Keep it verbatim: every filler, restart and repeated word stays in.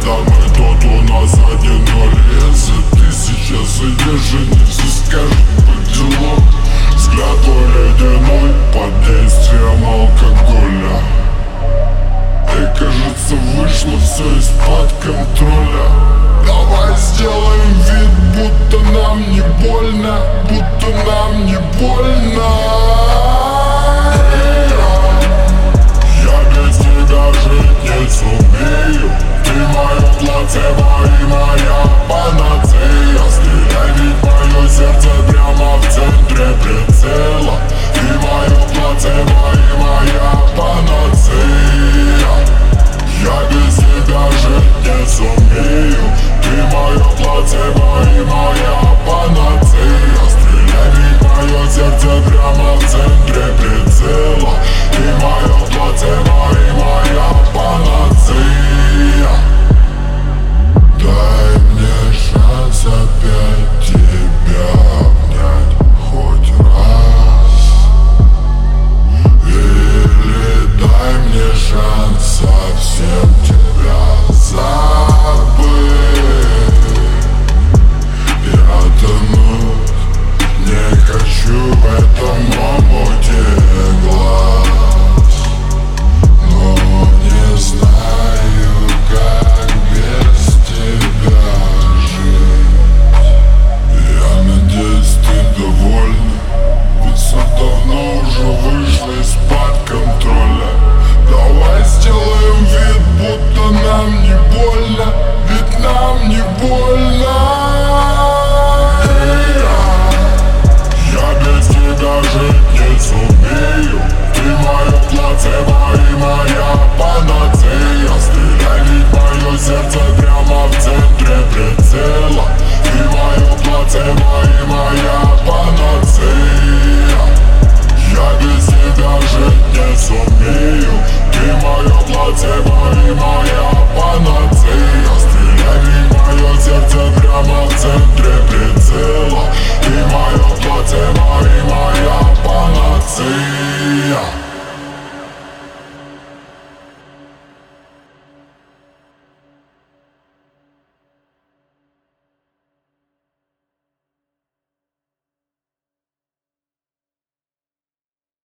рядом, и тот у нас один ноль. Если ты сейчас зайдешь, жениться скажет по делам. Взгляд твой ледяной под действием алкоголя. И кажется, вышло все из-под контроля. Давай сделаем вид, будто нам не больно, будто нам не больно. Я без тебя жить не сумею. Ты мое плацебо и моя панацея. Стреляй, ведь мое сердце прямо в центре прицела. Ты мое плацебо и моя панацея. Я без тебя жить не сумею. Ты мое плацебо и моя панацея. Стреляй, ведь мое сердце прямо в центре прицела. Ты мое плацебо и моя панацея. Дай мне шанс опять тебя обнять хоть раз. Или дай мне шанс совсем